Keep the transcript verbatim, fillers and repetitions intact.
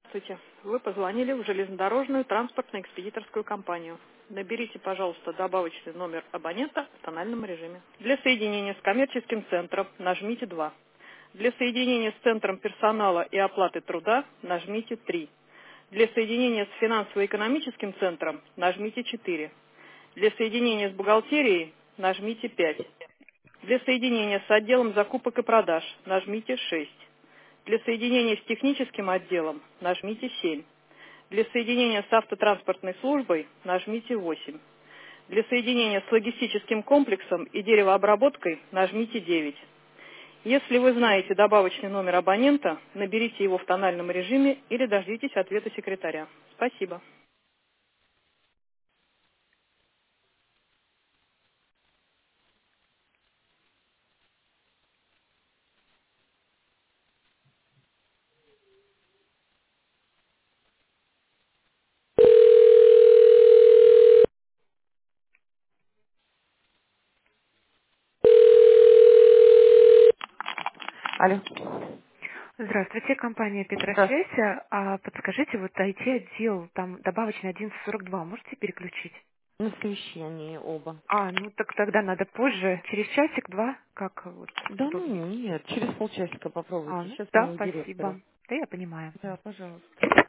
Здравствуйте. Вы позвонили в железнодорожную транспортно-экспедиторскую компанию. Наберите, пожалуйста, добавочный номер абонента в тональном режиме. Для соединения с коммерческим центром нажмите два. Для соединения с центром персонала и оплаты труда нажмите три. Для соединения с финансово-экономическим центром нажмите четыре. Для соединения с бухгалтерией нажмите пять. Для соединения с отделом закупок и продаж нажмите шесть. Для соединения с техническим отделом нажмите семь. Для соединения с автотранспортной службой нажмите восемь. Для соединения с логистическим комплексом и деревообработкой нажмите девять. Если вы знаете добавочный номер абонента, наберите его в тональном режиме или дождитесь ответа секретаря. Спасибо. Алло. Здравствуйте, компания Здравствуйте. Петросвязь. А подскажите, вот ай ти-отдел, там добавочный одиннадцать сорок два, можете переключить? На совещании оба. А, ну так тогда надо позже, через часик-два, как вот Да ну удобнее. нет, через полчасика А, попробуйте. ну Сейчас да, мы у директора. спасибо. Да, я понимаю. Да, пожалуйста.